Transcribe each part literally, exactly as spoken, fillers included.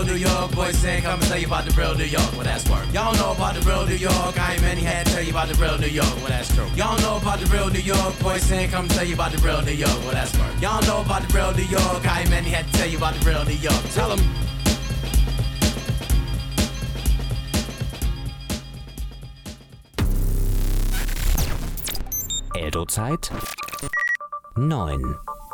New York. Boys saying come and tell you about the real New York. Well, that's work. Y'all know about the real New York. I ain't many had to tell you about the real New York. Well, that's true. Y'all know about the real New York. Boys saying come and tell you about the real New York. Well, that's work. Y'all know about the real New York. I ain't many had to tell you about the real New York. Tell them. Eldo-Zeit neun.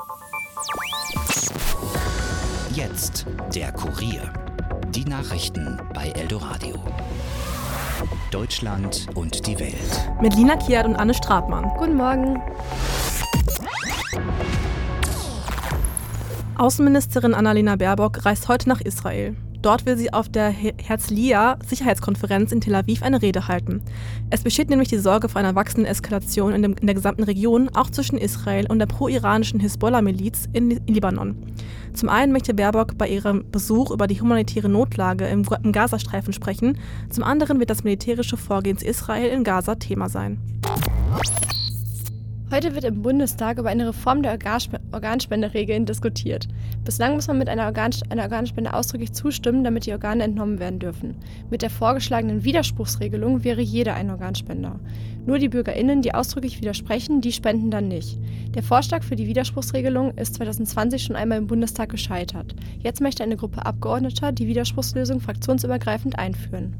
Jetzt der Kurier. Die Nachrichten bei Eldoradio. Deutschland und die Welt. Mit Lina Kiert und Anne Stratmann. Guten Morgen. Außenministerin Annalena Baerbock reist heute nach Israel. Dort will sie auf der Herzliya-Sicherheitskonferenz in Tel Aviv eine Rede halten. Es besteht nämlich die Sorge vor einer wachsenden Eskalation in, dem, in der gesamten Region, auch zwischen Israel und der pro-iranischen Hisbollah-Miliz in, in Libanon. Zum einen möchte Baerbock bei ihrem Besuch über die humanitäre Notlage im, im Gazastreifen sprechen, zum anderen wird das militärische Vorgehen Israel in Gaza Thema sein. Heute wird im Bundestag über eine Reform der Organsp- Organspenderegeln diskutiert. Bislang muss man mit einer, Organs- einer Organspende ausdrücklich zustimmen, damit die Organe entnommen werden dürfen. Mit der vorgeschlagenen Widerspruchsregelung wäre jeder ein Organspender. Nur die BürgerInnen, die ausdrücklich widersprechen, die spenden dann nicht. Der Vorschlag für die Widerspruchsregelung ist zwanzig zwanzig schon einmal im Bundestag gescheitert. Jetzt möchte eine Gruppe Abgeordneter die Widerspruchslösung fraktionsübergreifend einführen.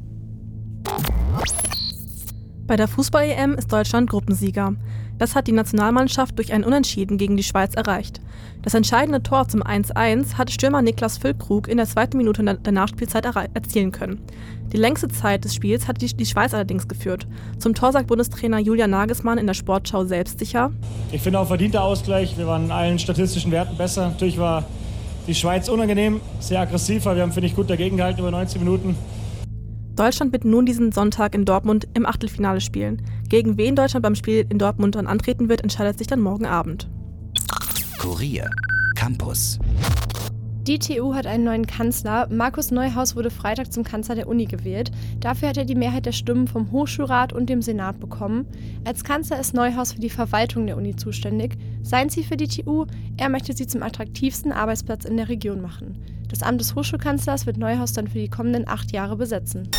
Bei der Fußball-E M ist Deutschland Gruppensieger. Das hat die Nationalmannschaft durch ein Unentschieden gegen die Schweiz erreicht. Das entscheidende Tor zum eins eins hat Stürmer Niklas Füllkrug in der zweiten Minute der Nachspielzeit erzielen können. Die längste Zeit des Spiels hat die, die Schweiz allerdings geführt. Zum Tor sagt Bundestrainer Julian Nagelsmann in der Sportschau selbstsicher: Ich finde auch verdienter Ausgleich. Wir waren in allen statistischen Werten besser. Natürlich war die Schweiz unangenehm, sehr aggressiv, aber wir haben, finde ich, gut dagegen gehalten über neunzig Minuten. Deutschland wird nun diesen Sonntag in Dortmund im Achtelfinale spielen. Gegen wen Deutschland beim Spiel in Dortmund dann antreten wird, entscheidet sich dann morgen Abend. Kurier Campus. Die T U hat einen neuen Kanzler. Markus Neuhaus wurde Freitag zum Kanzler der Uni gewählt. Dafür hat er die Mehrheit der Stimmen vom Hochschulrat und dem Senat bekommen. Als Kanzler ist Neuhaus für die Verwaltung der Uni zuständig. Sein Ziel für die T U: Er möchte sie zum attraktivsten Arbeitsplatz in der Region machen. Das Amt des Hochschulkanzlers wird Neuhaus dann für die kommenden acht Jahre besetzen.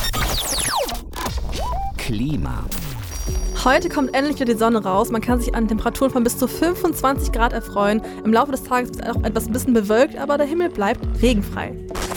Klima. Heute kommt endlich wieder die Sonne raus. Man kann sich an Temperaturen von bis zu fünfundzwanzig Grad erfreuen. Im Laufe des Tages ist es auch etwas ein bisschen bewölkt, aber der Himmel bleibt regenfrei.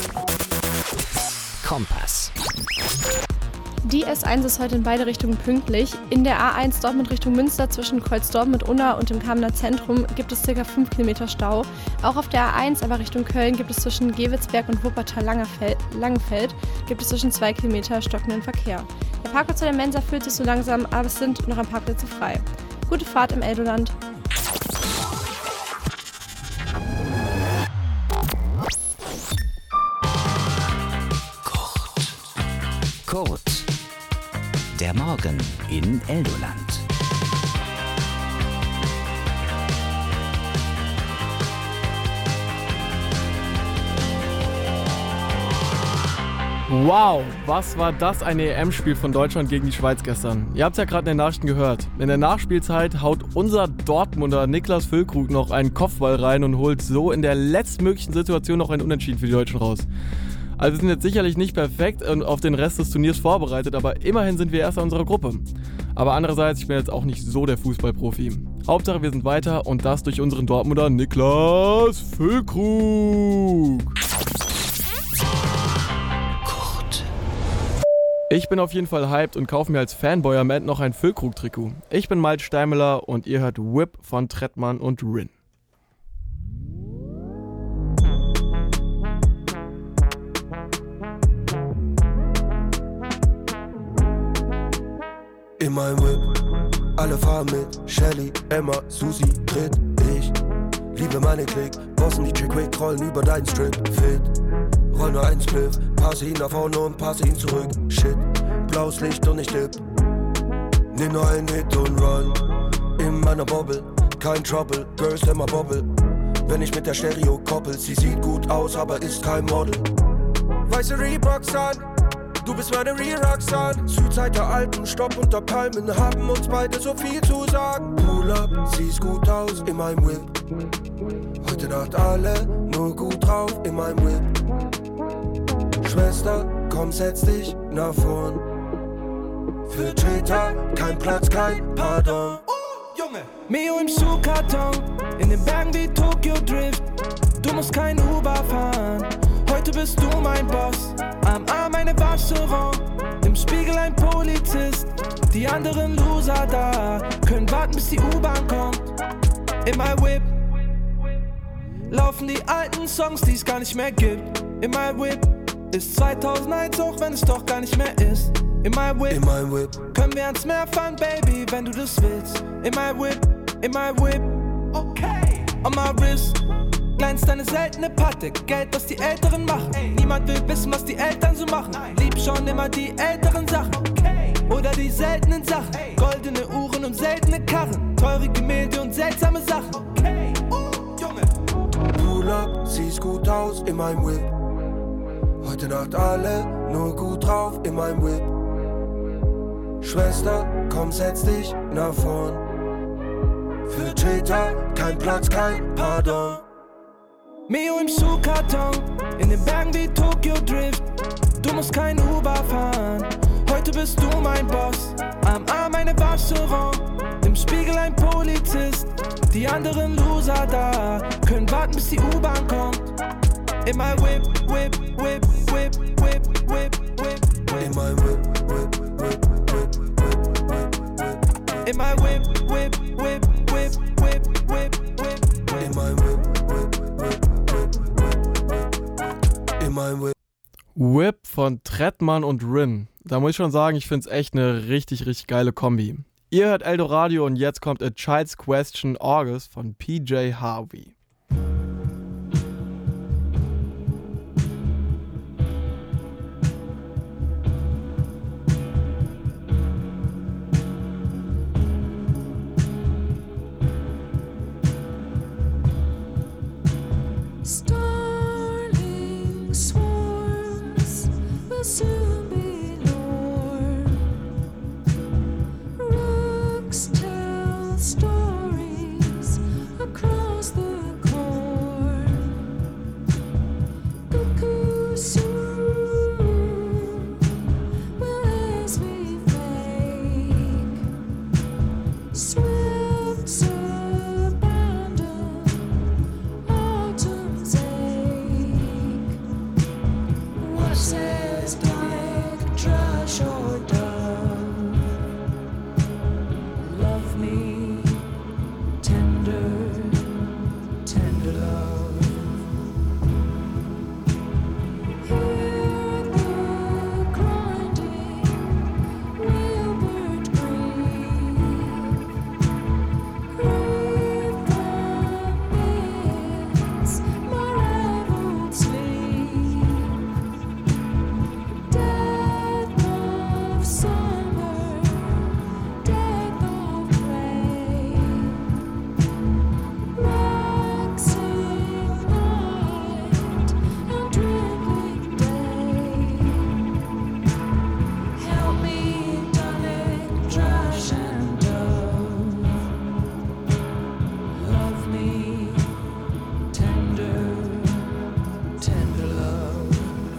Kompass. Die S eins ist heute in beide Richtungen pünktlich. In der A eins Dortmund Richtung Münster zwischen Kreuz-Dortmund mit Unna und dem Kamener Zentrum gibt es ca. fünf Kilometer Stau. Auch auf der A eins, aber Richtung Köln, gibt es zwischen Gewitzberg und Wuppertal-Langenfeld gibt es zwischen zwei Kilometer stockenden Verkehr. Der Parkplatz der Mensa füllt sich so langsam, aber es sind noch ein paar Plätze frei. Gute Fahrt im Eldoland. Kurt. Der Morgen in Eldoland. Wow, was war das ein E M-Spiel von Deutschland gegen die Schweiz gestern? Ihr habt es ja gerade in den Nachrichten gehört. In der Nachspielzeit haut unser Dortmunder Niklas Füllkrug noch einen Kopfball rein und holt so in der letztmöglichen Situation noch einen Unentschieden für die Deutschen raus. Also wir sind jetzt sicherlich nicht perfekt und auf den Rest des Turniers vorbereitet, aber immerhin sind wir Erster unserer Gruppe. Aber andererseits, ich bin jetzt auch nicht so der Fußballprofi. Hauptsache wir sind weiter und das durch unseren Dortmunder Niklas Füllkrug. Kurt. Ich bin auf jeden Fall hyped und kaufe mir als Fanboy am Ende noch ein Füllkrug-Trikot. Ich bin Malte Steinmüller und ihr hört Whip von Trettmann und Rin. In meinem Whip, alle fahren mit, Shelly, Emma, Susi, Tritt, ich liebe meine Klick, bossen die Chick quick, rollen über deinen Strip, fit, roll nur einen Spliff, passe ihn nach vorne und passe ihn zurück, shit, blaues Licht und ich dipp, nimm nur einen Hit und run, in meiner Bobble, kein Trouble, Girls immer Bobble, wenn ich mit der Stereo koppel, sie sieht gut aus, aber ist kein Model, weiße Reeboks an, du bist meine Real Roxanne. Südzeit der Alpen, Stopp unter Palmen, haben uns beide so viel zu sagen. Pull up, siehst gut aus in meinem Whip. Heute Nacht alle nur gut drauf in meinem Whip. Schwester, komm, setz dich nach vorn. Für Täter, kein Platz, kein Pardon. Junge! Mio im Schuhkarton, in den Bergen wie Tokyo Drift. Du musst kein Uber fahren, heute bist du mein Boss. Am Arm eine Waschseron, im Spiegel ein Polizist. Die anderen Loser da, können warten bis die U-Bahn kommt. In my Whip laufen die alten Songs, die es gar nicht mehr gibt. In my Whip ist zweitausendeins, auch wenn es doch gar nicht mehr ist. In my Whip, in my whip. Können wir ans Meer fahren, Baby, wenn du das willst. In my Whip, in my Whip. Okay. On my wrist glänzt eine seltene Patek. Geld, was die Älteren machen. Ey. Niemand will wissen, was die Eltern so machen. Nein. Lieb schon immer die älteren Sachen. Okay. Oder die seltenen Sachen. Ey. Goldene Uhren und seltene Karren. Teure Gemälde und seltsame Sachen. Okay. Uh, Junge. Pull up, siehst gut aus in meinem Whip. Heute Nacht alle nur gut drauf in meinem Whip. Schwester, komm, setz dich nach vorn. Für Täter, kein Platz, kein Pardon. Mio im Schuhkarton, in den Bergen wie Tokyo Drift. Du musst kein Uber fahren, heute bist du mein Boss. Am Arm eine Waschseron, im Spiegel ein Polizist. Die anderen Loser da, können warten bis die U-Bahn kommt. In my Whip, Whip, Whip, Whip, Whip, Whip, Whip. In my Whip, Whip, Whip, Whip, Whip, Whip, Whip. In my Whip, Whip, Whip, Whip, Whip, Whip, Whip. In my Whip, Whip, Whip, Whip, Whip, Whip. In my Whip. Whip von Trettmann und Rin. Da muss ich schon sagen, ich finde es echt eine richtig, richtig geile Kombi. Ihr hört Eldoradio und jetzt kommt A Child's Question August von P J Harvey. Starling swarms will soon be norm. Rooks tell stories across the corn. Cuckoos soon will as we fake. Swifts abandon autumn's ache. What says dark thrush or dove? Love me, tender, tender love. Hear the grinding wheelbird grieve. Grieve amidst my raveled sleep. Death of summer, death of play. Waxing night and dwindling day. Help me, darling, thrush and dove. Love me, tender, tender love.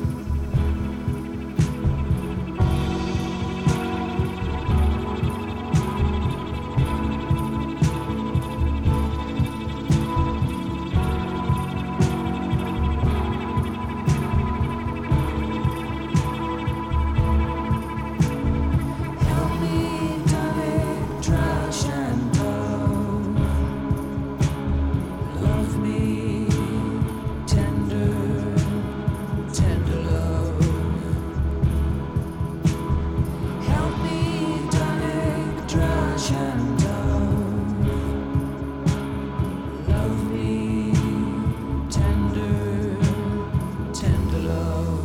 Help me, darling, thrush and dove. Love me, tender, tender love. Help me, darling, thrush and dove. Love me, tender, tender love.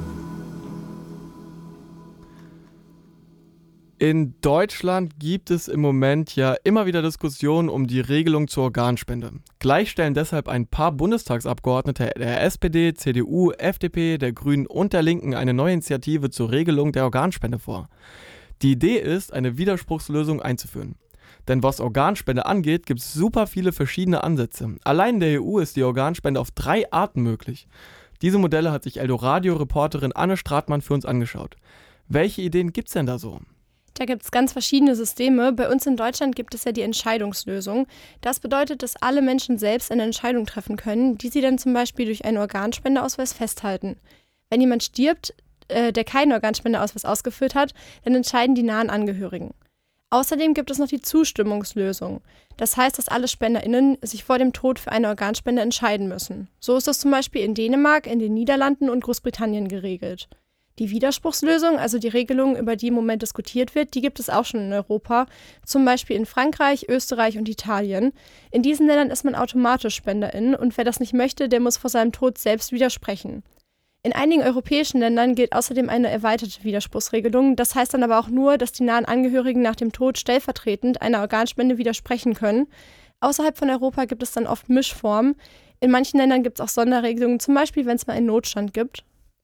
In Deutschland gibt es im Moment ja immer wieder Diskussionen um die Regelung zur Organspende. Gleich stellen deshalb ein paar Bundestagsabgeordnete der S P D, C D U, F D P, der Grünen und der Linken eine neue Initiative zur Regelung der Organspende vor. Die Idee ist, eine Widerspruchslösung einzuführen. Denn was Organspende angeht, gibt es super viele verschiedene Ansätze. Allein in der E U ist die Organspende auf drei Arten möglich. Diese Modelle hat sich Eldoradio-Reporterin Anne Stratmann für uns angeschaut. Welche Ideen gibt's denn da so? Da gibt es ganz verschiedene Systeme. Bei uns in Deutschland gibt es ja die Entscheidungslösung. Das bedeutet, dass alle Menschen selbst eine Entscheidung treffen können, die sie dann zum Beispiel durch einen Organspendeausweis festhalten. Wenn jemand stirbt, äh, der keinen Organspendeausweis ausgefüllt hat, dann entscheiden die nahen Angehörigen. Außerdem gibt es noch die Zustimmungslösung. Das heißt, dass alle SpenderInnen sich vor dem Tod für eine Organspende entscheiden müssen. So ist es zum Beispiel in Dänemark, in den Niederlanden und Großbritannien geregelt. Die Widerspruchslösung, also die Regelung, über die im Moment diskutiert wird, die gibt es auch schon in Europa, zum Beispiel in Frankreich, Österreich und Italien. In diesen Ländern ist man automatisch SpenderIn und wer das nicht möchte, der muss vor seinem Tod selbst widersprechen. In einigen europäischen Ländern gilt außerdem eine erweiterte Widerspruchsregelung. Das heißt dann aber auch nur, dass die nahen Angehörigen nach dem Tod stellvertretend einer Organspende widersprechen können. Außerhalb von Europa gibt es dann oft Mischformen. In manchen Ländern gibt es auch Sonderregelungen, zum Beispiel wenn es mal einen Notstand gibt.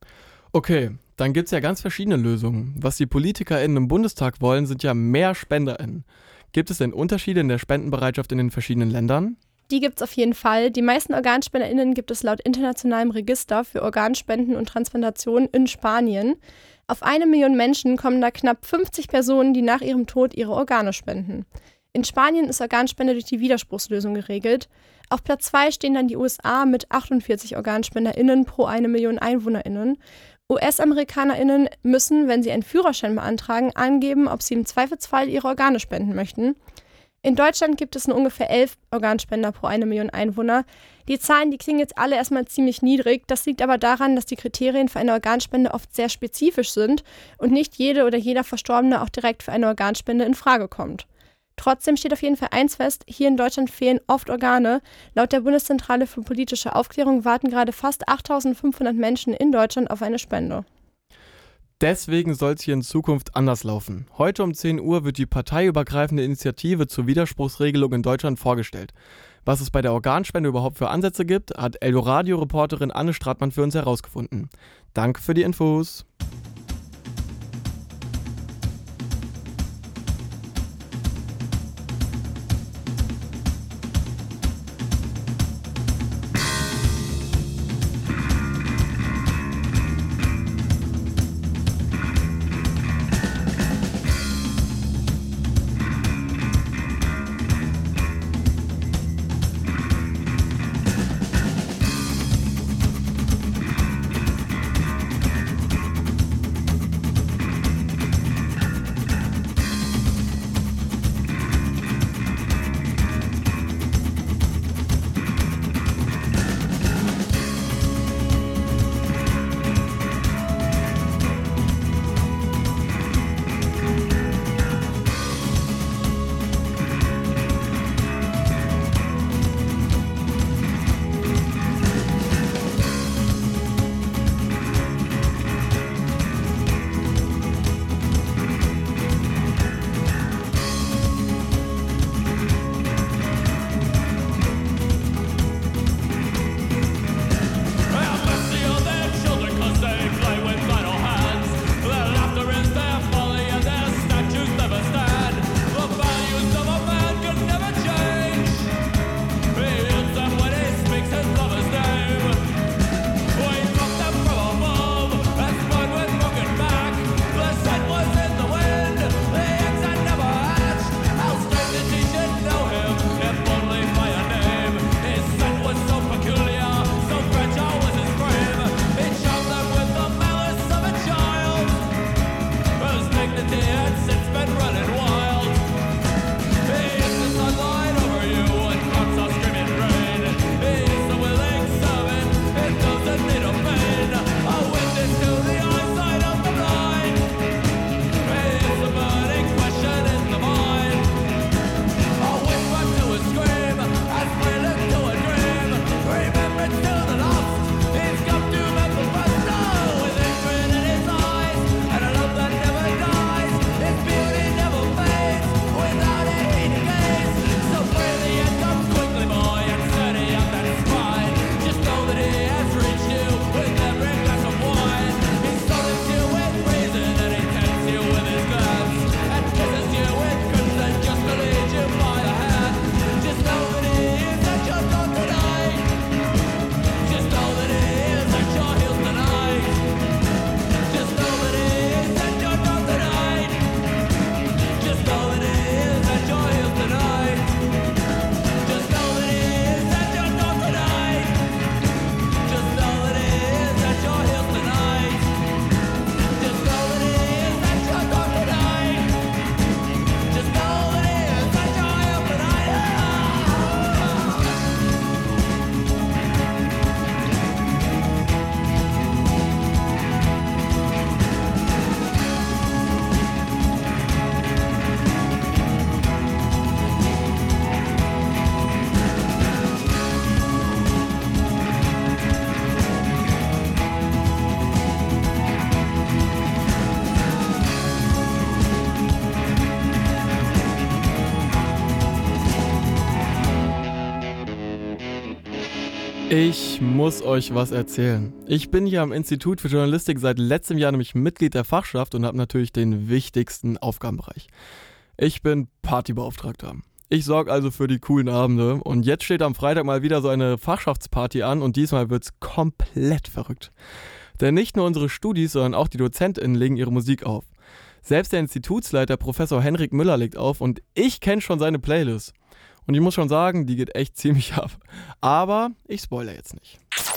Okay, dann gibt es ja ganz verschiedene Lösungen. Was die PolitikerInnen im Bundestag wollen, sind ja mehr SpenderInnen. Gibt es denn Unterschiede in der Spendenbereitschaft in den verschiedenen Ländern? Die gibt es auf jeden Fall. Die meisten OrganspenderInnen gibt es laut internationalem Register für Organspenden und Transplantation in Spanien. Auf eine Million Menschen kommen da knapp fünfzig Personen, die nach ihrem Tod ihre Organe spenden. In Spanien ist Organspende durch die Widerspruchslösung geregelt. Auf Platz zwei stehen dann die U S A mit achtundvierzig OrganspenderInnen pro eine Million EinwohnerInnen. U S-AmerikanerInnen müssen, wenn sie einen Führerschein beantragen, angeben, ob sie im Zweifelsfall ihre Organe spenden möchten. In Deutschland gibt es nur ungefähr elf Organspender pro eine Million Einwohner. Die Zahlen, die klingen jetzt alle erstmal ziemlich niedrig. Das liegt aber daran, dass die Kriterien für eine Organspende oft sehr spezifisch sind und nicht jede oder jeder Verstorbene auch direkt für eine Organspende in Frage kommt. Trotzdem steht auf jeden Fall eins fest, hier in Deutschland fehlen oft Organe. Laut der Bundeszentrale für politische Aufklärung warten gerade fast achttausendfünfhundert Menschen in Deutschland auf eine Spende. Deswegen soll es hier in Zukunft anders laufen. Heute um zehn Uhr wird die parteiübergreifende Initiative zur Widerspruchsregelung in Deutschland vorgestellt. Was es bei der Organspende überhaupt für Ansätze gibt, hat Eldoradio-Reporterin Anne Stratmann für uns herausgefunden. Danke für die Infos. Ich muss euch was erzählen. Ich bin hier am Institut für Journalistik seit letztem Jahr nämlich Mitglied der Fachschaft und habe natürlich den wichtigsten Aufgabenbereich. Ich bin Partybeauftragter. Ich sorge also für die coolen Abende und jetzt steht am Freitag mal wieder so eine Fachschaftsparty an und diesmal wird's komplett verrückt. Denn nicht nur unsere Studis, sondern auch die DozentInnen legen ihre Musik auf. Selbst der Institutsleiter Professor Henrik Müller legt auf und ich kenne schon seine Playlist. Und ich muss schon sagen, die geht echt ziemlich ab. Aber ich spoilere jetzt nicht.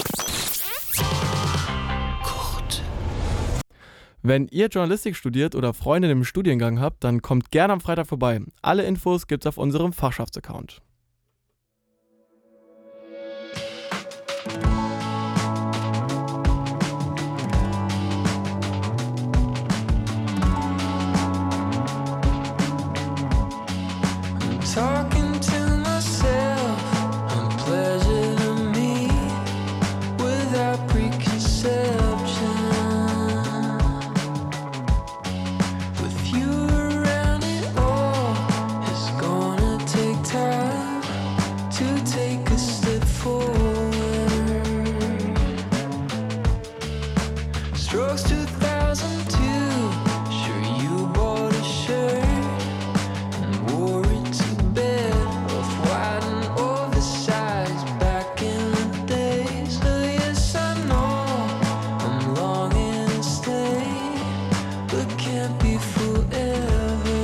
Kurt. Wenn ihr Journalistik studiert oder Freunde im Studiengang habt, dann kommt gerne am Freitag vorbei. Alle Infos gibt's auf unserem Fachschaftsaccount. Talking to myself, unpleasure to me, without preconception. With you around, it all is gonna take time to take a step forward. Strokes two thousand two, sure you bought a shirt and wore it to bed, off-white and oversized back in the days. So yes, I know I'm longing to stay, but can't be forever.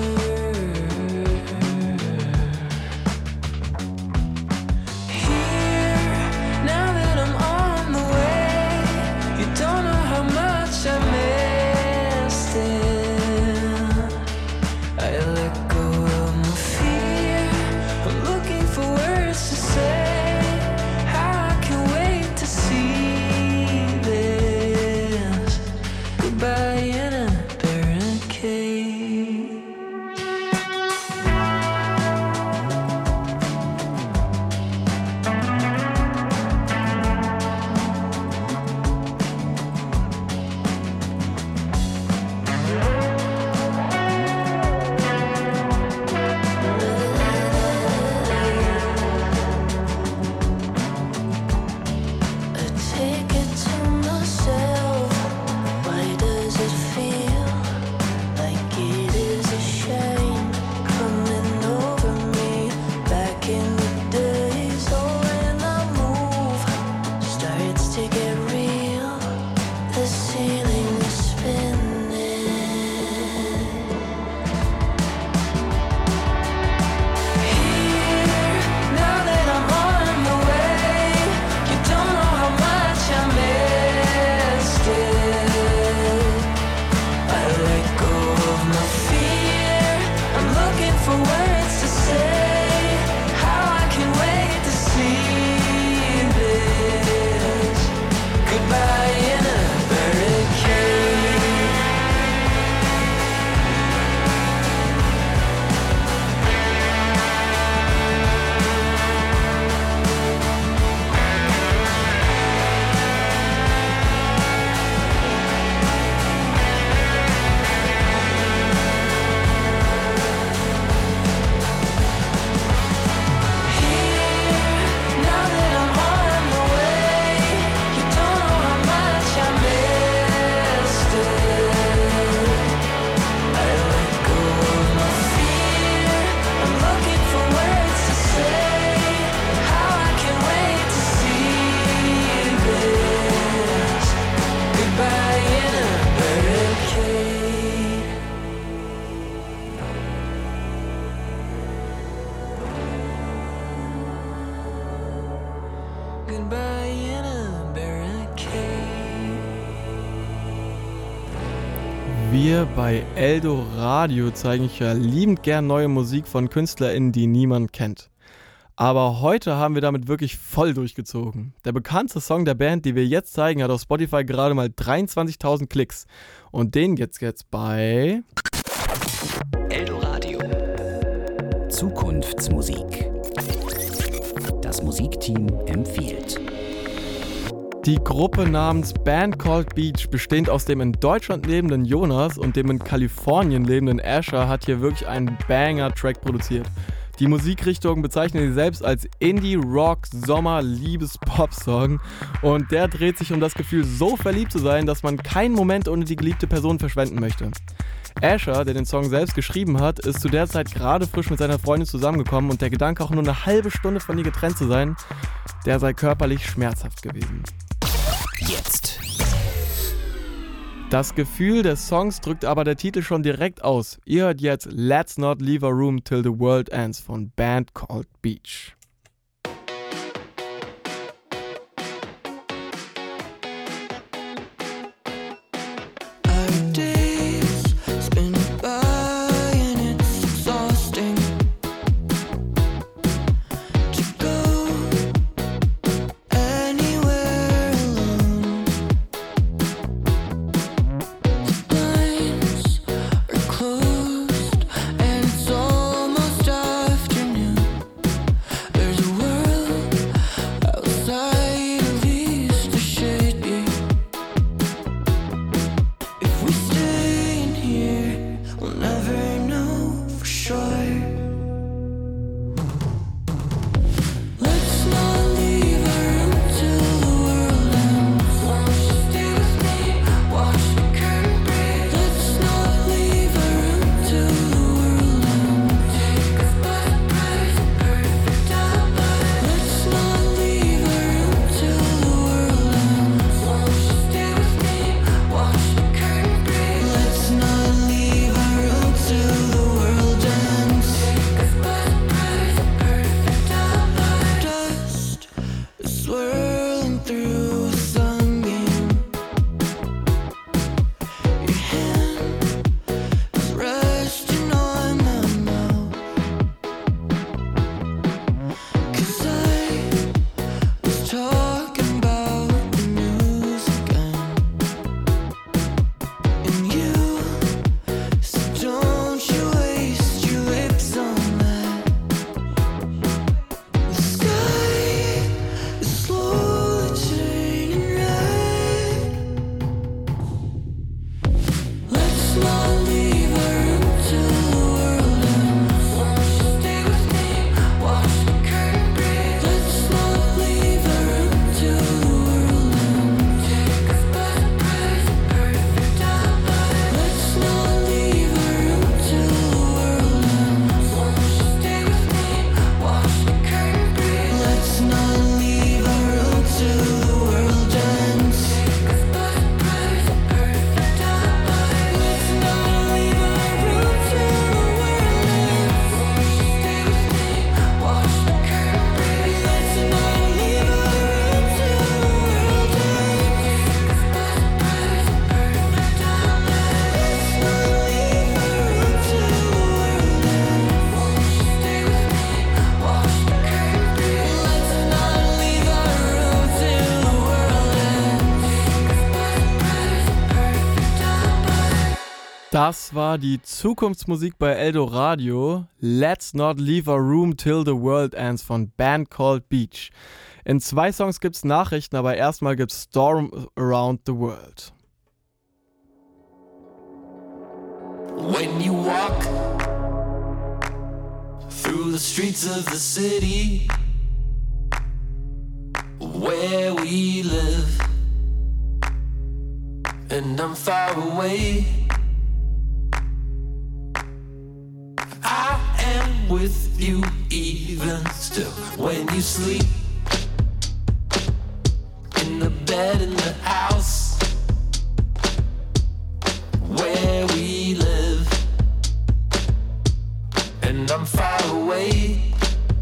Here, now that I'm on the way, you don't know how much I missed it. I let go of my fear. I'm looking for words to say. How I can wait to see this. Goodbye in a barricade. A ticket to myself. Why does it feel like it is a shame coming over me back in the days? Oh, when I move, starts to get real. The ceiling is spinning. Here, now that I'm on the way, you don't know how much I missed it. I let go of my fear. I'm looking for words to say. How I can wait to see this. Goodbye in a barricade. Now that I'm on the way, you don't know how much I missed it. I let go of my fear. I'm looking for words to say. How I can wait to see this. Goodbye in a barricade. Goodbye in a barricade. Wir bei Eldo Radio zeigen euch ja liebend gern neue Musik von KünstlerInnen, die niemand kennt. Aber heute haben wir damit wirklich voll durchgezogen. Der bekannteste Song der Band, die wir jetzt zeigen, hat auf Spotify gerade mal dreiundzwanzigtausend Klicks. Und den geht's jetzt bei Eldo Radio. Zukunftsmusik. Das Musikteam empfiehlt. Die Gruppe namens Band Called Beach, bestehend aus dem in Deutschland lebenden Jonas und dem in Kalifornien lebenden Asher, hat hier wirklich einen Banger-Track produziert. Die Musikrichtung bezeichnet sie selbst als Indie-Rock-Sommer-Liebes-Pop-Song und der dreht sich um das Gefühl, so verliebt zu sein, dass man keinen Moment ohne die geliebte Person verschwenden möchte. Asher, der den Song selbst geschrieben hat, ist zu der Zeit gerade frisch mit seiner Freundin zusammengekommen und der Gedanke, auch nur eine halbe Stunde von ihr getrennt zu sein, der sei körperlich schmerzhaft gewesen. Jetzt. Das Gefühl des Songs drückt aber der Titel schon direkt aus. Ihr hört jetzt Let's Not Leave a Room Till the World Ends von Band Called Beach. Das war die Zukunftsmusik bei Eldoradio. Let's Not Leave a Room Till the World Ends von Band Called Beach. In zwei Songs gibt's Nachrichten, aber erstmal gibt's Storm Around the World. When you walk through the streets of the city where we live, and I'm far away, I am with you even still. When you sleep in the bed in the house where we live, and I'm far away,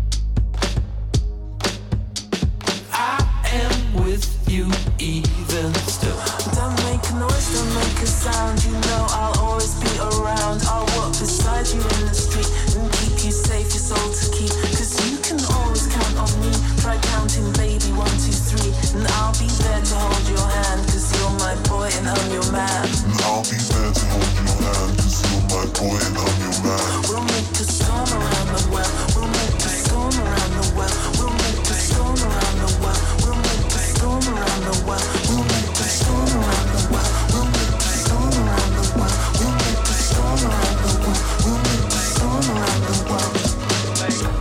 I am with you even still. Don't make a noise, don't make a sound. You know I'll always be around. I'll walk beside you in the street and keep you safe, your soul to keep. Cause you can always count on me. Try counting, baby, one, two, three, and I'll be there to hold your hand. Cause you're my boy and I'm your man. And I'll be there to hold your hand. Cause you're my boy and I'm your man. We'll make a storm around the world. We'll make a storm around the world. We'll make a storm around the world. We'll make a storm around the world. We'll make a storm around the world. We'll make a storm around the world. We'll make a storm around the world. We'll make a storm around the world.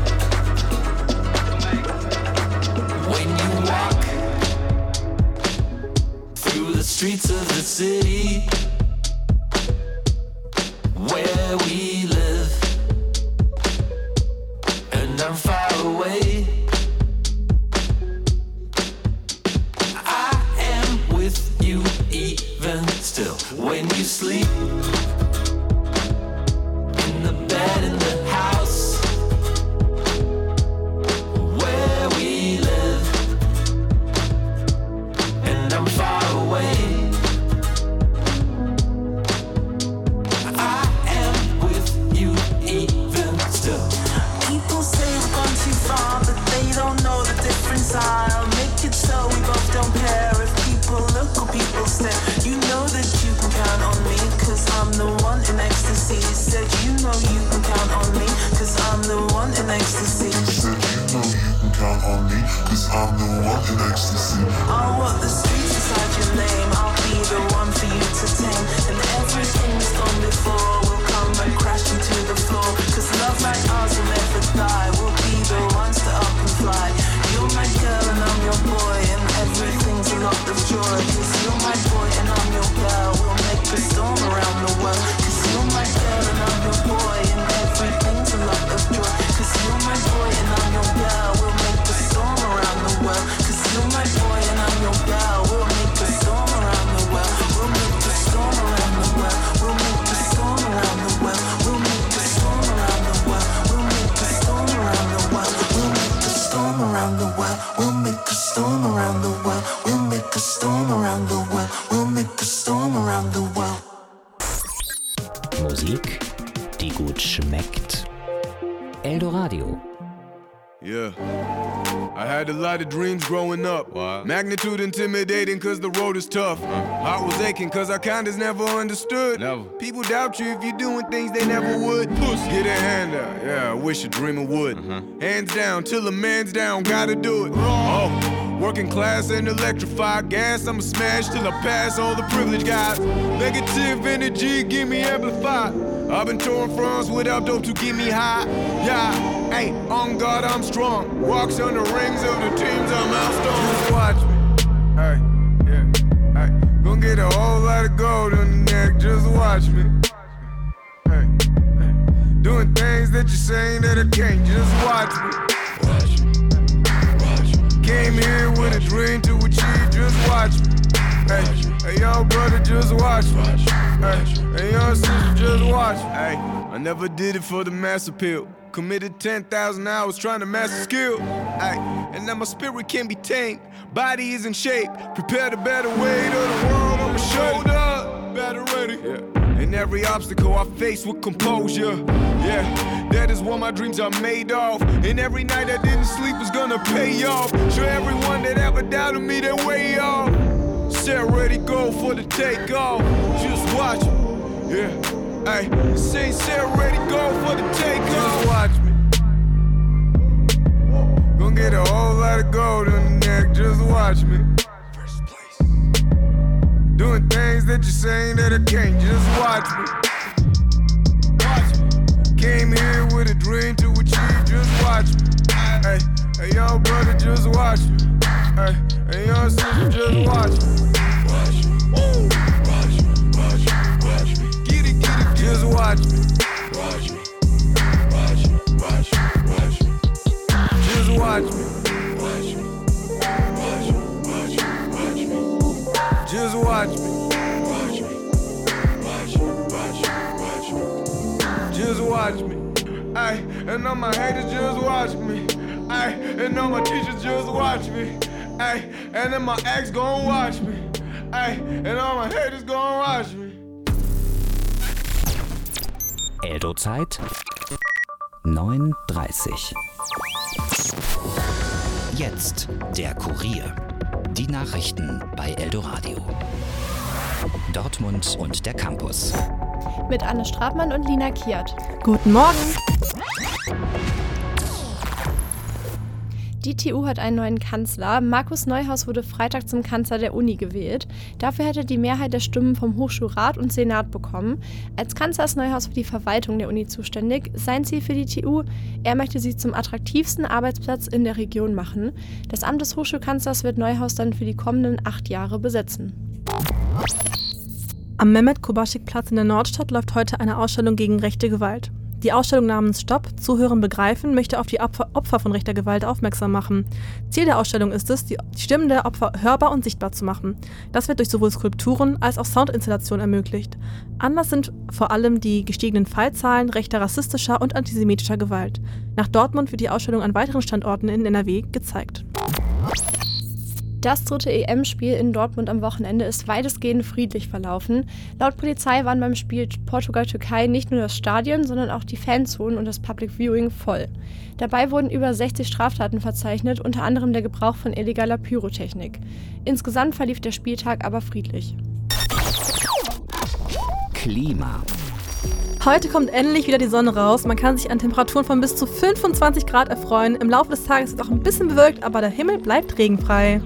when you sleep in the bed in the house where we live, and I'm far away. I am with you even still. People say we've gone too far, but they don't know the difference. I'll make it so we both don't care if people look or people stare. You know that you can count on me, cause I'm the one in ecstasy. Said you know you can count on me, cause I'm the one in ecstasy. Said you know you can count on me, cause I'm the one in ecstasy. I'll walk the streets inside your name, I'll be the one for you to tame. And everything that's gone before will come and crash into the floor. Cause love like ours will never die, we'll be the ones to up and fly. You're my girl and I'm your boy, and everything's a lot of joy. Cause you're my boy and I'm your girl, we'll make a storm around the world. Cause you're my girl and I'm your boy, and everything's a lot of joy. Cause you're my boy and I'm your girl, we'll make a storm around the world. Cause you're my boy and I'm your girl, we'll make a storm around the world. We'll make a storm around the world. We'll make a storm around the world. We'll make a storm around the world. We'll make a storm around the world. We'll make a storm around the world. We'll make a storm around the world. We'll make a storm around the world. We'll make a storm around the world. Musik, die gut schmeckt. Eldoradio. Yeah. I had a lot of dreams growing up. Wow. Magnitude intimidating cause the road is tough. Huh? Heart was aching cause I kinda's never understood. Never. People doubt you if you're doing things they never would. Push. Get a hand out. Yeah, I wish a dreamer would. Uh-huh. Hands down till a man's down, gotta do it. Oh, working class and electrified gas. I'ma smash till I pass all the privileged guys. Negative energy, give me amplified. I've been touring France without dope to get me high. Yeah, hey, on God I'm strong. Walks on the rings of the teams I'm outstone. Just watch me, hey, yeah, hey. Gonna get a whole lot of gold on the neck. Just watch me, hey, hey. Doing things that you're saying that I can't. Just watch me, watch me, watch me. Came here with a dream to achieve. Just watch me. Hey, hey, yo, brother, just watch me. Hey, hey, yo, sister, just watch me. Hey, I never did it for the mass appeal. Committed ten thousand hours trying to master skill. Hey, and now my spirit can be tamed. Body is in shape. Prepare the better weight of the world on my shoulder. Better ready. Yeah. And every obstacle I face with composure. Yeah, that is what my dreams are made of. And every night I didn't sleep is gonna pay off. Show everyone that ever doubted me their way off. Set ready, go for the takeoff. Just watch me, yeah. Hey, say set ready, go for the takeoff. Just watch me. Gonna get a whole lot of gold on the neck. Just watch me. First place. Doing things that you're saying that I can't. Just watch me. Watch me. Came here with a dream to achieve. Just watch me. Hey, hey, yo, brother, just watch me. Hey, hey, yo, sister, just watch me. Watch me, watch me, watch me, watch me. Get it, get it, just watch me. Watch me, watch me, watch me, watch me. Just watch me. Watch me, watch me, watch me, watch me. Just watch me. Watch me, watch me, watch me, watch me. Just watch me. Ay, and all my haters just watch me. Ay, and all my teachers just watch me. Ay, and then my ex gon' watch me. Ay, and all my haters gon' watch me. Eldo-Zeit neun Uhr dreißig. Jetzt der Kurier. Die Nachrichten bei Eldoradio. Dortmund und der Campus. Mit Anne Strabmann und Lina Kiert. Guten Morgen! Die T U hat einen neuen Kanzler. Markus Neuhaus wurde Freitag zum Kanzler der Uni gewählt. Dafür hat er die Mehrheit der Stimmen vom Hochschulrat und Senat bekommen. Als Kanzler ist Neuhaus für die Verwaltung der Uni zuständig. Sein Ziel für die T U: Er möchte sie zum attraktivsten Arbeitsplatz in der Region machen. Das Amt des Hochschulkanzlers wird Neuhaus dann für die kommenden acht Jahre besetzen. Am Mehmet-Kobaschik-Platz in der Nordstadt läuft heute eine Ausstellung gegen rechte Gewalt. Die Ausstellung namens Stopp, Zuhören, Begreifen möchte auf die Opfer von rechter Gewalt aufmerksam machen. Ziel der Ausstellung ist es, die Stimmen der Opfer hörbar und sichtbar zu machen. Das wird durch sowohl Skulpturen als auch Soundinstallationen ermöglicht. Anlass sind vor allem die gestiegenen Fallzahlen rechter rassistischer und antisemitischer Gewalt. Nach Dortmund wird die Ausstellung an weiteren Standorten in N R W gezeigt. Das dritte E M-Spiel in Dortmund am Wochenende ist weitestgehend friedlich verlaufen. Laut Polizei waren beim Spiel Portugal-Türkei nicht nur das Stadion, sondern auch die Fanzonen und das Public Viewing voll. Dabei wurden über sechzig Straftaten verzeichnet, unter anderem der Gebrauch von illegaler Pyrotechnik. Insgesamt verlief der Spieltag aber friedlich. Klima. Heute kommt endlich wieder die Sonne raus. Man kann sich an Temperaturen von bis zu fünfundzwanzig Grad erfreuen. Im Laufe des Tages ist es auch ein bisschen bewölkt, aber der Himmel bleibt regenfrei.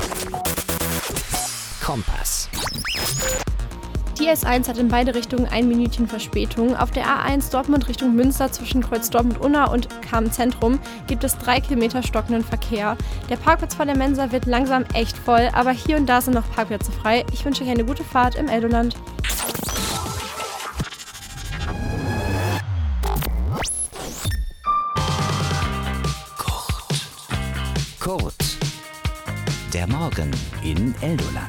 Kompass. Die S eins hat in beide Richtungen ein Minütchen Verspätung. Auf der A eins Dortmund Richtung Münster zwischen Kreuz Dortmund-Unna und Cham-Zentrum gibt es drei Kilometer stockenden Verkehr. Der Parkplatz vor der Mensa wird langsam echt voll, aber hier und da sind noch Parkplätze frei. Ich wünsche euch eine gute Fahrt im Eldoland. Kurt. Der Morgen in Eldoland.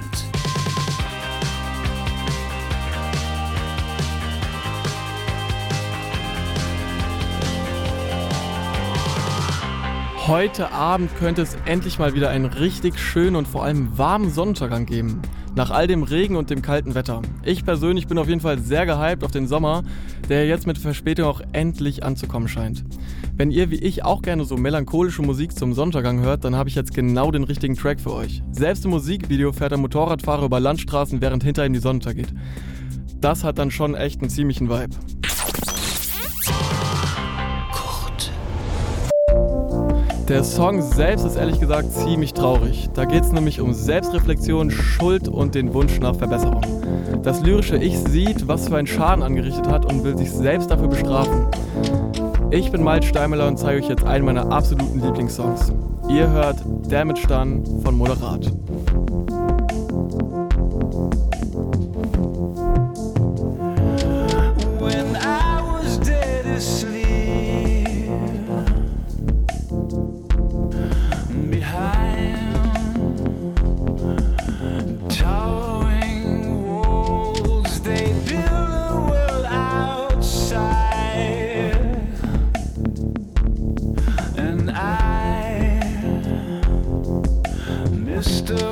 Heute Abend könnte es endlich mal wieder einen richtig schönen und vor allem warmen Sonnenuntergang geben. Nach all dem Regen und dem kalten Wetter. Ich persönlich bin auf jeden Fall sehr gehypt auf den Sommer, der jetzt mit Verspätung auch endlich anzukommen scheint. Wenn ihr wie ich auch gerne so melancholische Musik zum Sonnenuntergang hört, dann habe ich jetzt genau den richtigen Track für euch. Selbst im Musikvideo fährt der Motorradfahrer über Landstraßen, während hinter ihm die Sonne untergeht. Das hat dann schon echt einen ziemlichen Vibe. Der Song selbst ist ehrlich gesagt ziemlich traurig. Da geht es nämlich um Selbstreflexion, Schuld und den Wunsch nach Verbesserung. Das lyrische Ich sieht, was für einen Schaden angerichtet hat und will sich selbst dafür bestrafen. Ich bin Malte Steinmeier und zeige euch jetzt einen meiner absoluten Lieblingssongs. Ihr hört Damage Done von Moderat. Mister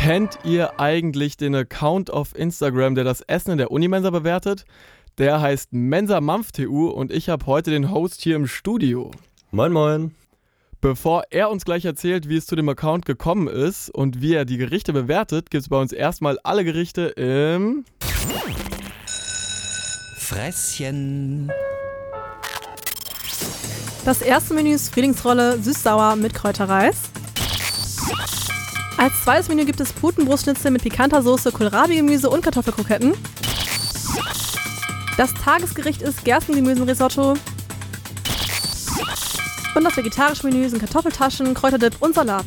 Kennt ihr eigentlich den Account auf Instagram, der das Essen in der Unimensa bewertet? Der heißt MensaMampfTU und ich habe heute den Host hier im Studio. Moin moin. Bevor er uns gleich erzählt, wie es zu dem Account gekommen ist und wie er die Gerichte bewertet, gibt es bei uns erstmal alle Gerichte im Fresschen. Das erste Menü ist Frühlingsrolle süß-sauer mit Kräuterreis. Als zweites Menü gibt es Putenbrustschnitzel mit pikanter Soße, Kohlrabi-Gemüse und Kartoffelkroketten. Das Tagesgericht ist Gerstengemüsenrisotto. Und das vegetarische Menü sind Kartoffeltaschen, Kräuterdip und Salat.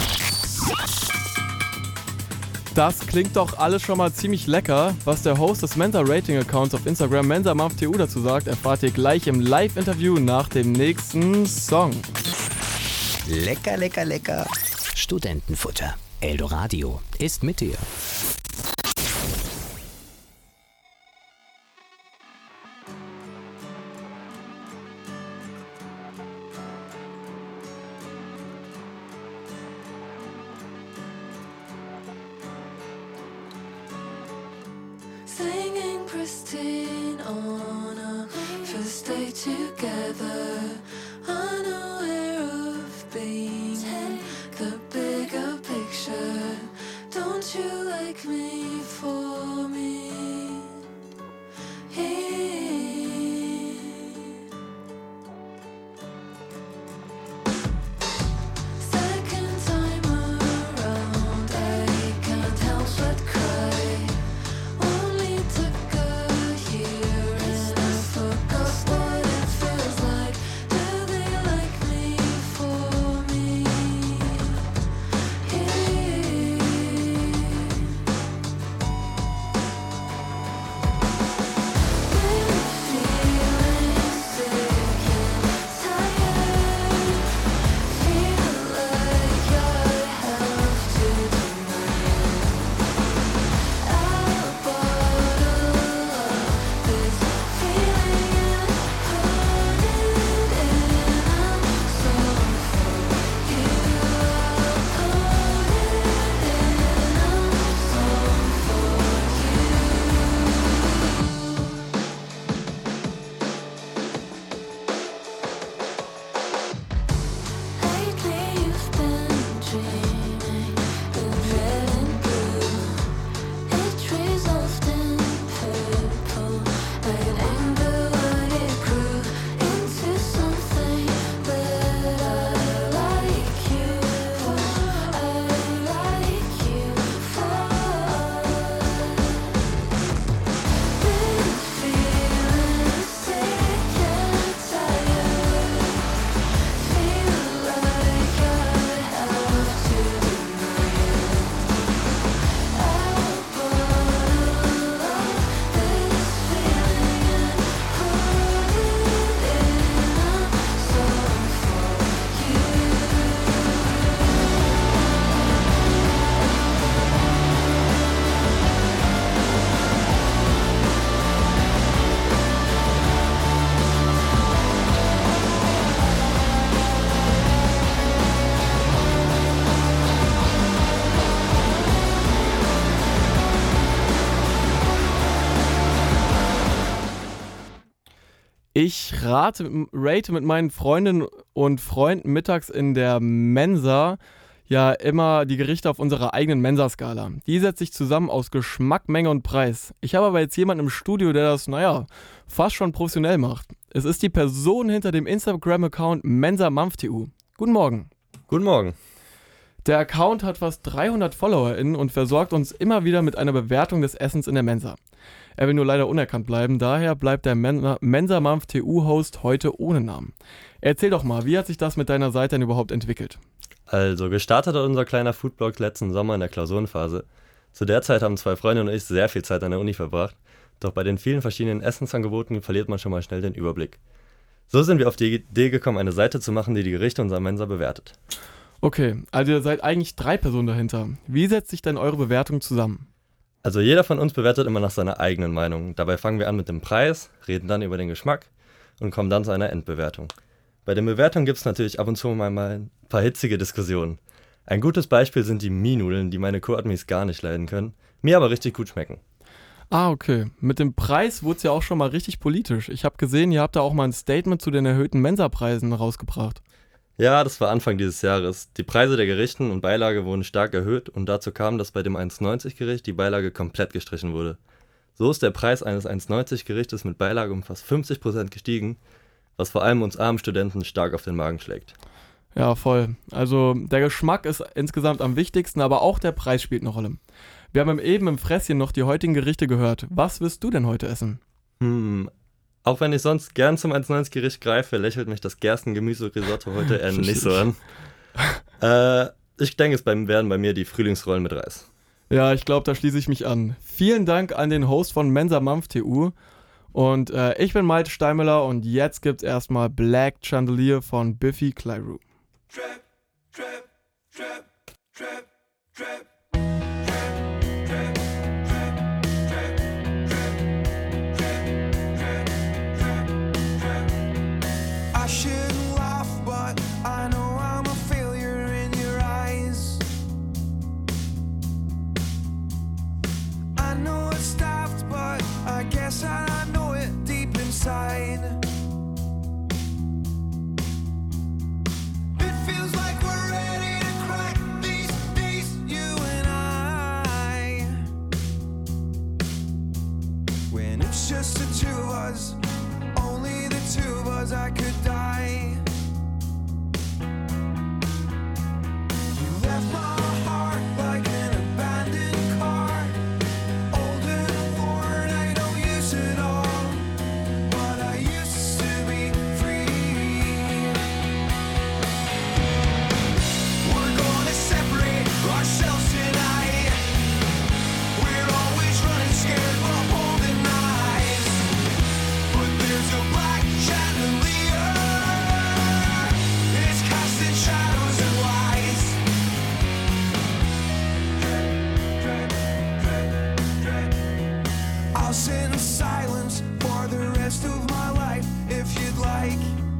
Das klingt doch alles schon mal ziemlich lecker. Was der Host des Mensa-Rating-Accounts auf Instagram MensaMampfTU dazu sagt, erfahrt ihr gleich im Live-Interview nach dem nächsten Song. Lecker, lecker, lecker. Studentenfutter. Eldoradio ist mit dir. Singing pristine on a first day together, unaware of being in the bigger picture. Don't you like me for me? Second time around, I can't help but cry. Only took a year and I forgot what it feels like. Do they like me for me? Ich rate, rate mit meinen Freundinnen und Freunden mittags in der Mensa ja immer die Gerichte auf unserer eigenen Mensa-Skala. Die setzt sich zusammen aus Geschmack, Menge und Preis. Ich habe aber jetzt jemanden im Studio, der das, naja, fast schon professionell macht. Es ist die Person hinter dem Instagram-Account MensaMampfTU. Guten Morgen. Guten Morgen. Der Account hat fast dreihundert FollowerInnen und versorgt uns immer wieder mit einer Bewertung des Essens in der Mensa. Er will nur leider unerkannt bleiben, daher bleibt der Men- MensaMampfTU-Host heute ohne Namen. Erzähl doch mal, wie hat sich das mit deiner Seite denn überhaupt entwickelt? Also, gestartet hat unser kleiner Foodblog letzten Sommer in der Klausurenphase. Zu der Zeit haben zwei Freunde und ich sehr viel Zeit an der Uni verbracht, doch bei den vielen verschiedenen Essensangeboten verliert man schon mal schnell den Überblick. So sind wir auf die Idee gekommen, eine Seite zu machen, die die Gerichte unserer Mensa bewertet. Okay, also ihr seid eigentlich drei Personen dahinter. Wie setzt sich denn eure Bewertung zusammen? Also jeder von uns bewertet immer nach seiner eigenen Meinung. Dabei fangen wir an mit dem Preis, reden dann über den Geschmack und kommen dann zu einer Endbewertung. Bei den Bewertungen gibt es natürlich ab und zu mal, mal ein paar hitzige Diskussionen. Ein gutes Beispiel sind die Mie-Nudeln, die meine Co-Admis gar nicht leiden können, mir aber richtig gut schmecken. Ah, okay. Mit dem Preis wurde es ja auch schon mal richtig politisch. Ich habe gesehen, ihr habt da auch mal ein Statement zu den erhöhten Mensa-Preisen rausgebracht. Ja, das war Anfang dieses Jahres. Die Preise der Gerichten und Beilage wurden stark erhöht und dazu kam, dass bei dem eins neunzig Gericht die Beilage komplett gestrichen wurde. So ist der Preis eines eins neunzig Gerichtes mit Beilage um fast fünfzig Prozent gestiegen, was vor allem uns armen Studenten stark auf den Magen schlägt. Ja, voll. Also der Geschmack ist insgesamt am wichtigsten, aber auch der Preis spielt eine Rolle. Wir haben eben im Fresschen noch die heutigen Gerichte gehört. Was wirst du denn heute essen? Hm, auch wenn ich sonst gern zum eins neunzig Gericht greife, lächelt mich das Gerstengemüse-Risotto heute eher nicht so an. Äh, ich denke, es werden bei mir die Frühlingsrollen mit Reis. Ja, ich glaube, da schließe ich mich an. Vielen Dank an den Host von Mensa Mampf T U. Und äh, ich bin Malte Steinmüller und jetzt gibt's erstmal Black Chandelier von Biffy Clyro. Trap, trap, trap, trap, trap. I know it deep inside. It feels like we're ready to crack these days, you and I. When it's just the two of us, only the two of us, I could die. You left my heart like an abandoned car. I'll sit in silence for the rest of my life if you'd like.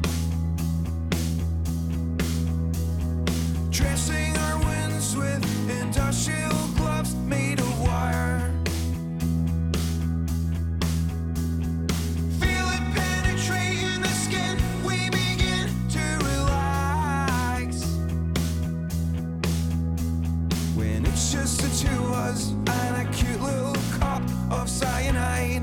Dressing our winds with industrial gloves made of wire. Feel it penetrating the skin, we begin to relax. When it's just the two of us and a cute little cup of cyanide.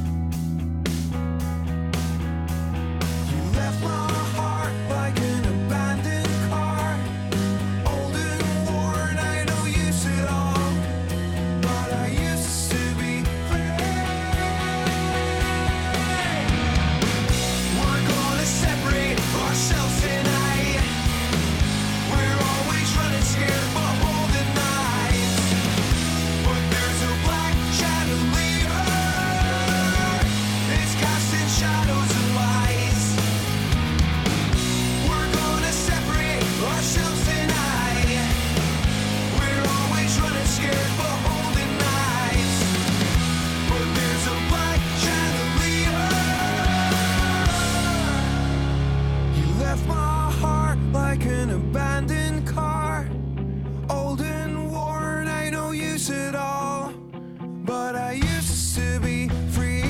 You left my heart like an abandoned car. Old and worn, I know you said all, but I used to be free. We're gonna separate ourselves tonight. We're always running scared but holding knives. But there's a black chandelier, it's casting shadows and lies. We're gonna separate ourselves tonight. We're always running scared but holding knives. But there's a black chandelier. You left my heart like an abandoned car. Old and worn, I know you said all, but I used to be free.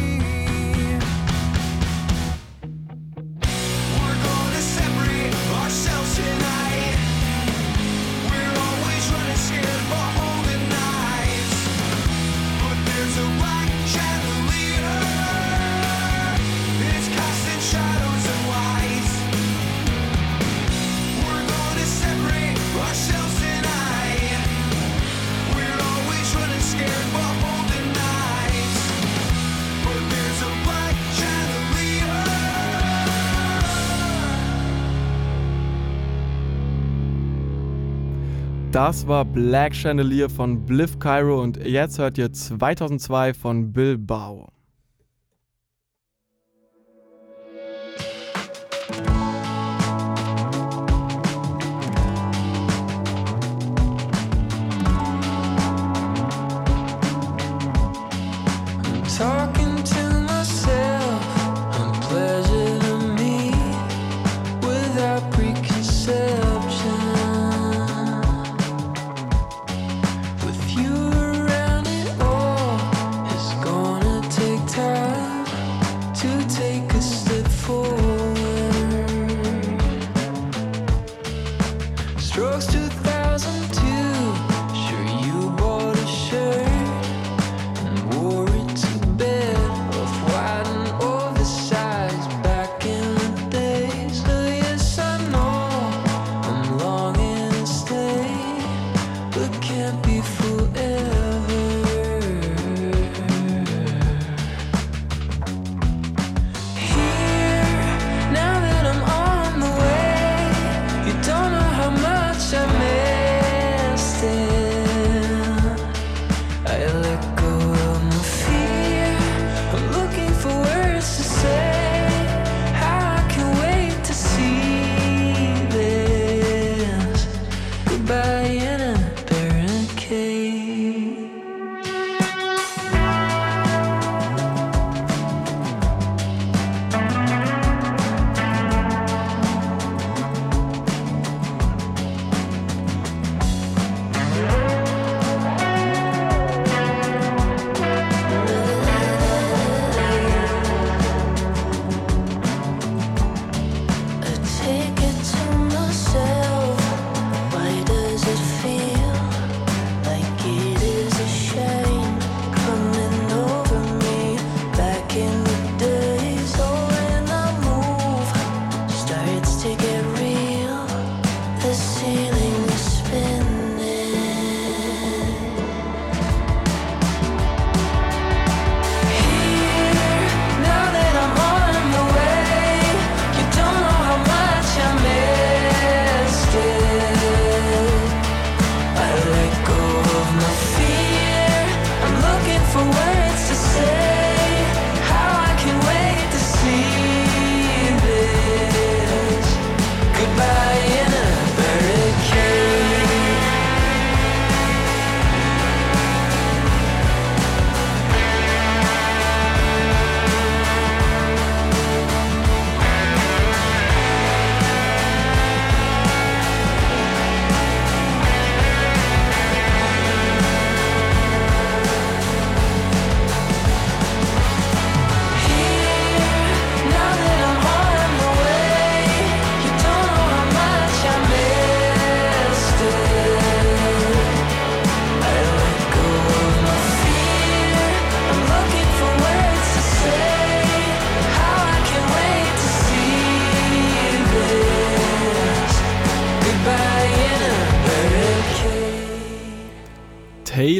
We're gonna separate ourselves tonight. We're always running scared but holding knives. But there's a black chandelier, it's casting shadows and lies. We're gonna separate ourselves tonight. We're always running scared but holding knives. But there's a black chandelier. Das war Black Chandelier von Biff Clyro und jetzt hört ihr zweitausendzwei von Bilbao. Talking to myself, I'm pleasure to me without preconception.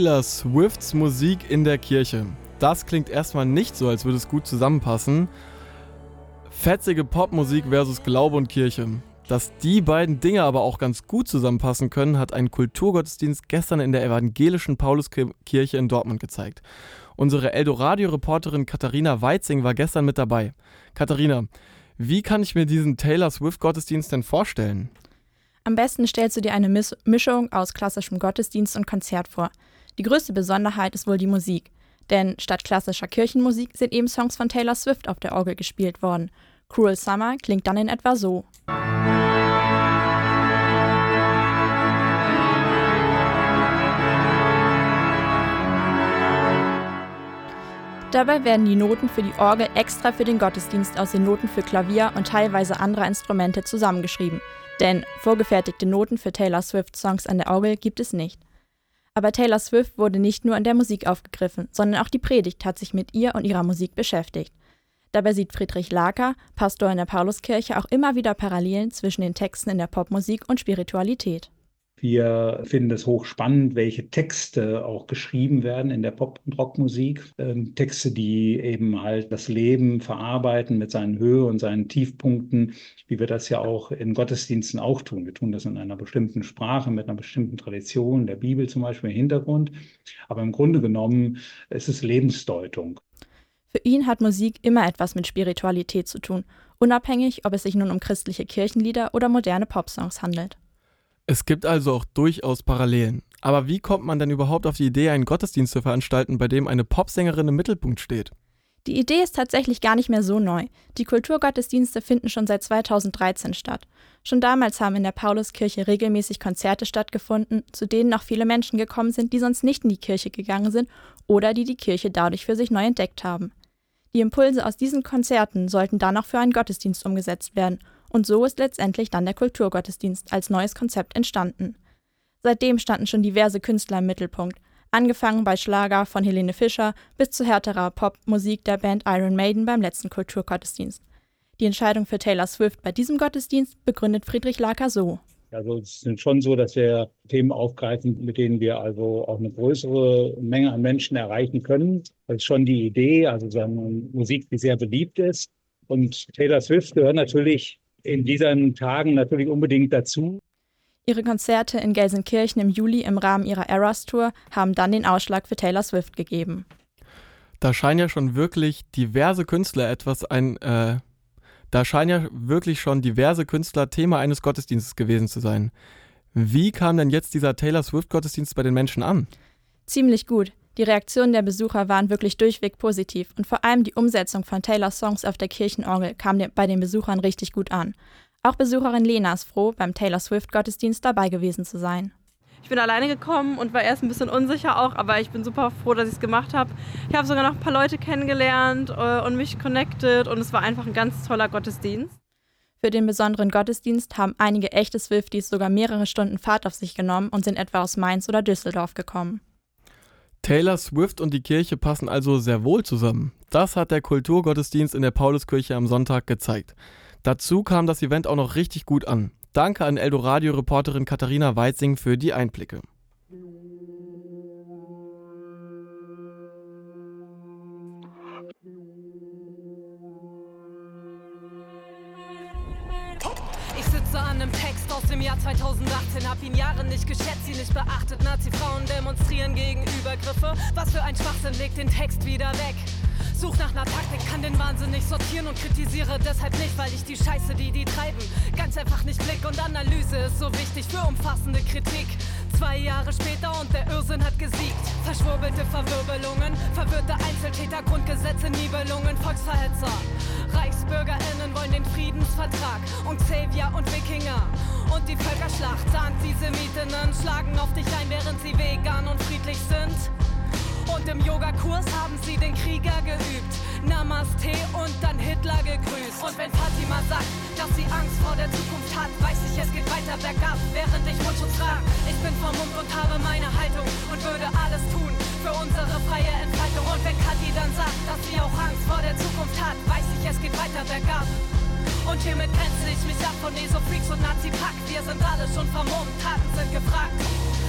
Taylor Swifts Musik in der Kirche. Das klingt erstmal nicht so, als würde es gut zusammenpassen. Fetzige Popmusik versus Glaube und Kirche. Dass die beiden Dinge aber auch ganz gut zusammenpassen können, hat ein Kulturgottesdienst gestern in der evangelischen Pauluskirche in Dortmund gezeigt. Unsere Eldoradio-Reporterin Katharina Weitzing war gestern mit dabei. Katharina, wie kann ich mir diesen Taylor Swift-Gottesdienst denn vorstellen? Am besten stellst du dir eine Mis- Mischung aus klassischem Gottesdienst und Konzert vor. Die größte Besonderheit ist wohl die Musik. Denn statt klassischer Kirchenmusik sind eben Songs von Taylor Swift auf der Orgel gespielt worden. Cruel Summer klingt dann in etwa so. Dabei werden die Noten für die Orgel extra für den Gottesdienst aus den Noten für Klavier und teilweise anderer Instrumente zusammengeschrieben. Denn vorgefertigte Noten für Taylor Swift-Songs an der Orgel gibt es nicht. Aber Taylor Swift wurde nicht nur in der Musik aufgegriffen, sondern auch die Predigt hat sich mit ihr und ihrer Musik beschäftigt. Dabei sieht Friedrich Laker, Pastor in der Pauluskirche, auch immer wieder Parallelen zwischen den Texten in der Popmusik und Spiritualität. Wir finden es hochspannend, welche Texte auch geschrieben werden in der Pop- und Rockmusik. Ähm, Texte, die eben halt das Leben verarbeiten mit seinen Höhe- und seinen Tiefpunkten, wie wir das ja auch in Gottesdiensten auch tun. Wir tun das in einer bestimmten Sprache, mit einer bestimmten Tradition, der Bibel zum Beispiel im Hintergrund. Aber im Grunde genommen ist es Lebensdeutung. Für ihn hat Musik immer etwas mit Spiritualität zu tun, unabhängig, ob es sich nun um christliche Kirchenlieder oder moderne Popsongs handelt. Es gibt also auch durchaus Parallelen. Aber wie kommt man denn überhaupt auf die Idee, einen Gottesdienst zu veranstalten, bei dem eine Popsängerin im Mittelpunkt steht? Die Idee ist tatsächlich gar nicht mehr so neu. Die Kulturgottesdienste finden schon seit zweitausenddreizehn statt. Schon damals haben in der Pauluskirche regelmäßig Konzerte stattgefunden, zu denen auch viele Menschen gekommen sind, die sonst nicht in die Kirche gegangen sind oder die die Kirche dadurch für sich neu entdeckt haben. Die Impulse aus diesen Konzerten sollten dann auch für einen Gottesdienst umgesetzt werden. Und so ist letztendlich dann der Kulturgottesdienst als neues Konzept entstanden. Seitdem standen schon diverse Künstler im Mittelpunkt, angefangen bei Schlager von Helene Fischer bis zu härterer Popmusik der Band Iron Maiden beim letzten Kulturgottesdienst. Die Entscheidung für Taylor Swift bei diesem Gottesdienst begründet Friedrich Laker so. Also es ist schon so, dass wir Themen aufgreifen, mit denen wir also auch eine größere Menge an Menschen erreichen können. Das ist schon die Idee, also so eine Musik, die sehr beliebt ist. Und Taylor Swift gehört natürlich in diesen Tagen natürlich unbedingt dazu. Ihre Konzerte in Gelsenkirchen im Juli im Rahmen ihrer Eras Tour haben dann den Ausschlag für Taylor Swift gegeben. Da scheinen ja schon wirklich diverse Künstler etwas ein, äh, da scheinen ja wirklich schon diverse Künstler Thema eines Gottesdienstes gewesen zu sein. Wie kam denn jetzt dieser Taylor Swift Gottesdienst bei den Menschen an? Ziemlich gut. Die Reaktionen der Besucher waren wirklich durchweg positiv und vor allem die Umsetzung von Taylors Songs auf der Kirchenorgel kam bei den Besuchern richtig gut an. Auch Besucherin Lena ist froh, beim Taylor Swift-Gottesdienst dabei gewesen zu sein. Ich bin alleine gekommen und war erst ein bisschen unsicher auch, aber ich bin super froh, dass ich es gemacht habe. Ich habe sogar noch ein paar Leute kennengelernt und mich connected und es war einfach ein ganz toller Gottesdienst. Für den besonderen Gottesdienst haben einige echte Swifties sogar mehrere Stunden Fahrt auf sich genommen und sind etwa aus Mainz oder Düsseldorf gekommen. Taylor Swift und die Kirche passen also sehr wohl zusammen. Das hat der Kulturgottesdienst in der Pauluskirche am Sonntag gezeigt. Dazu kam das Event auch noch richtig gut an. Danke an Eldoradio-Reporterin Katharina Weitzing für die Einblicke. An einem Text aus dem Jahr zweitausendachtzehn, hab ihn Jahre nicht geschätzt, sie nicht beachtet. Nazi-Frauen demonstrieren gegen Übergriffe. Was für ein Schwachsinn, legt den Text wieder weg. Such nach einer Taktik, kann den Wahnsinn nicht sortieren und kritisiere deshalb nicht, weil ich die Scheiße, die die treiben, ganz einfach nicht blick. Und Analyse ist so wichtig für umfassende Kritik. Zwei Jahre später und der Irrsinn hat gesiegt. Verschwurbelte Verwirbelungen, verwirrte Einzeltäter, Grundgesetze, Nibelungen, Volksverhetzer. ReichsbürgerInnen wollen den Friedensvertrag und Xavier und Wikinger. Und die Völkerschlacht, Antisemitinnen schlagen auf dich ein, während sie vegan und friedlich sind. Und im Yogakurs haben sie den Krieger geübt. Namaste und dann Hitler gegrüßt. Und wenn Fatima sagt, dass sie Angst vor der Zukunft hat, weiß ich, es geht weiter bergab, während ich Mundschutz trage. Ich bin vermummt und habe meine Haltung und würde alles tun für unsere freie Entfaltung. Und wenn Kathi dann sagt, dass sie auch Angst vor der Zukunft hat, weiß ich, es geht weiter bergab. Und hiermit grenze ich mich ab von Esofreaks und Nazi-Pack. Wir sind alle schon vermummt, Taten sind gefragt.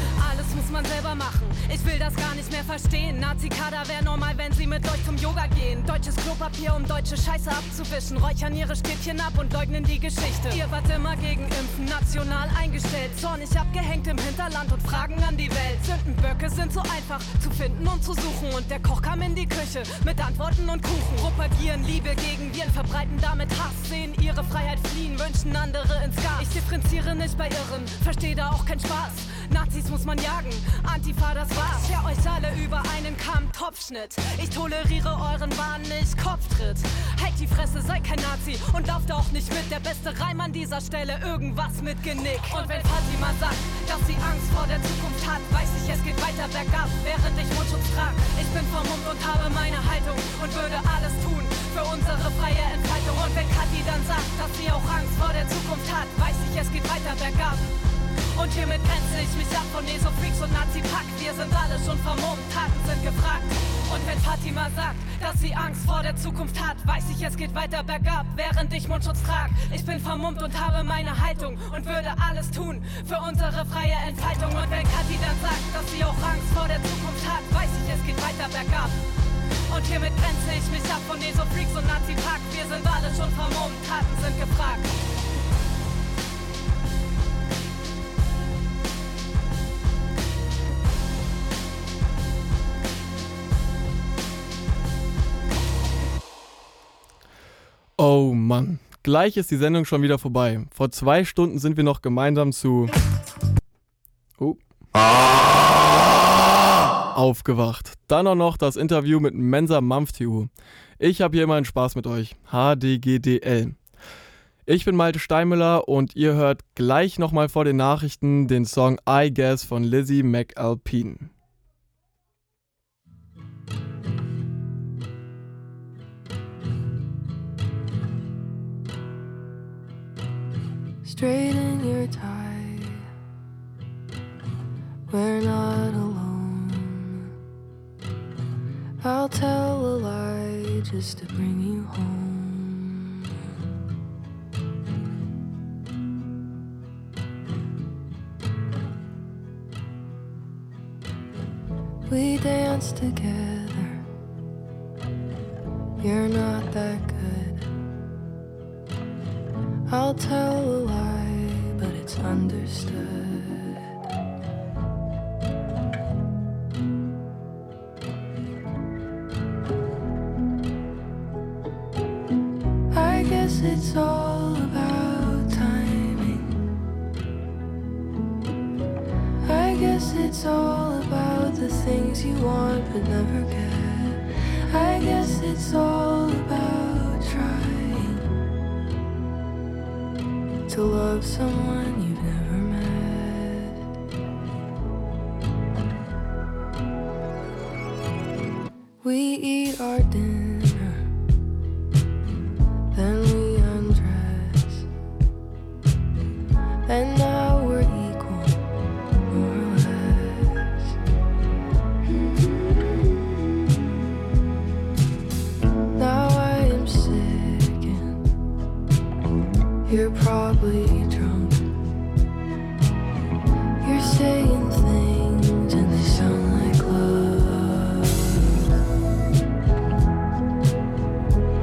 Alles muss man selber machen, ich will das gar nicht mehr verstehen. Nazi-Kader wär normal, wenn sie mit euch zum Yoga gehen. Deutsches Klopapier, um deutsche Scheiße abzuwischen. Räuchern ihre Stäbchen ab und leugnen die Geschichte. Ihr wart immer gegen Impfen, national eingestellt. Zornig abgehängt im Hinterland und Fragen an die Welt. Sündenböcke sind so einfach zu finden und zu suchen. Und der Koch kam in die Küche mit Antworten und Kuchen. Propagieren Liebe gegen Viren, verbreiten damit Hass. Sehen ihre Freiheit fliehen, wünschen andere ins Gas. Ich differenziere nicht bei Irren, versteh da auch keinen Spaß. Nazis muss man jagen, Antifa, das war's. Scher euch alle über einen Kamm, Topfschnitt. Ich toleriere euren Wahn nicht, Kopftritt. Halt die Fresse, seid kein Nazi und lauft auch nicht mit. Der beste Reim an dieser Stelle, irgendwas mit Genick. Und wenn Fatima sagt, dass sie Angst vor der Zukunft hat, weiß ich, es geht weiter bergab, während ich Mundschutz trage. Ich bin vermummt und habe meine Haltung und würde alles tun für unsere freie Entfaltung. Und wenn Kathi dann sagt, dass sie auch Angst vor der Zukunft hat, weiß ich, es geht weiter bergab. Und hiermit grenze ich mich ab von Neso-Freaks und Nazi-Pack. Wir sind alle schon vermummt, Taten sind gefragt. Und wenn Fatima sagt, dass sie Angst vor der Zukunft hat, weiß ich, es geht weiter bergab, während ich Mundschutz trage. Ich bin vermummt und habe meine Haltung und würde alles tun für unsere freie Entfaltung. Und wenn Kathi dann sagt, dass sie auch Angst vor der Zukunft hat, weiß ich, es geht weiter bergab. Und hiermit grenze ich mich ab von Neso-Freaks und Nazi-Pack. Wir sind alle schon vermummt, Taten sind gefragt. Oh Mann, gleich ist die Sendung schon wieder vorbei. Vor zwei Stunden sind wir noch gemeinsam zu... Oh. Aufgewacht. Dann auch noch das Interview mit Mensa Mampfthiu. Ich habe hier immer einen Spaß mit euch. H D G D L. Ich bin Malte Steinmüller und ihr hört gleich nochmal vor den Nachrichten den Song I Guess von Lizzie McAlpine. Straighten your tie, we're not alone. I'll tell a lie just to bring you home. We danced together, you're not that good. I'll tell a lie, but it's understood. I guess it's all about timing. I guess it's all about the things you want but never get. I guess it's all about trying to love someone you've never met. We eat our dinner, then we undress, and now we're equal, more or less. Now I am sick and you're probably